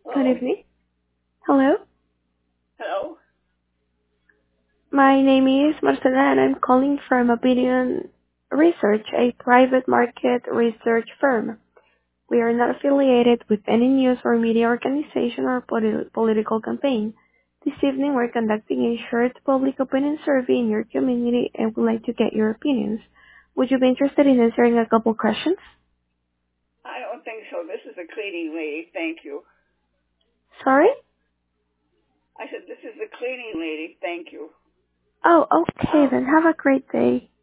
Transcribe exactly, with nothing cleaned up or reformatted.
Good Hello? evening. Hello. Hello? My name is Marcela and I'm calling from Opinion Research, a private market research firm. We are not affiliated with any news or media organization or politi- political campaign. This evening we're conducting a short public opinion survey in your community and would like to get your opinions. Would you be interested in answering a couple questions? I don't think so. This is the cleaning lady. Thank you. Sorry? I said, this is the cleaning lady. Thank you. Oh, okay then. Have a great day.